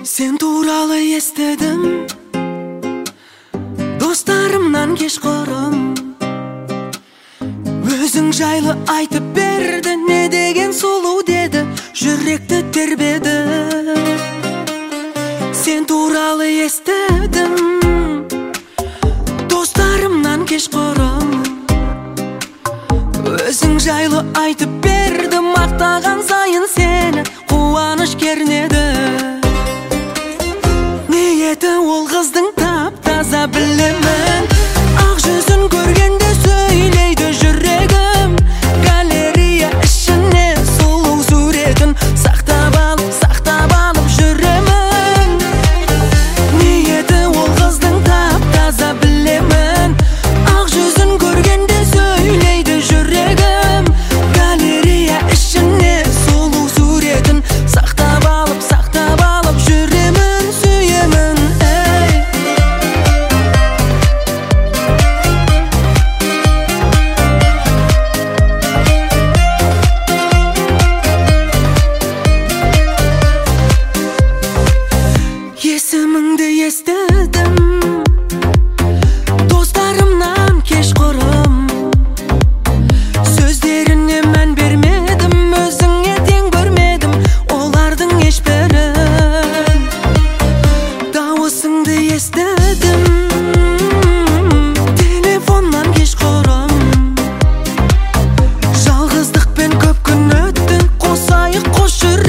Sen туралы естедім, достарымнан кешқұрым. Өзің жайлы айтып берді, не деген сұлу деді, жүректі тербеді. Сен туралы естедім, достарымнан кешқұрым. Өзің жайлы айтып берді, мақтаған сайын сені қуаныш кернеді. Ниеті ол қыздың тап-таза білемін, ақ жүзін көргенде сөйлейді жүрегім. Галерея ішіне сұлу суретін сақтап алып жүремін. Ниеті ол қыздың тап-таза білемін, ақ жүзін көргенде сөйлейді жүрегім. Галерея ішіне сұлу суретін сақтап алып жүремін, сүйемін. Есіміңді естідім, достарымнан кешқұрым. Сөздеріне мән бермедім, өзіңе тең көрмедім олардың ешбірін. Дауысыңды естідім, телефоннан кешқұрым. Жалғыздықпен көп күн өтті, қосайық қош жүремін.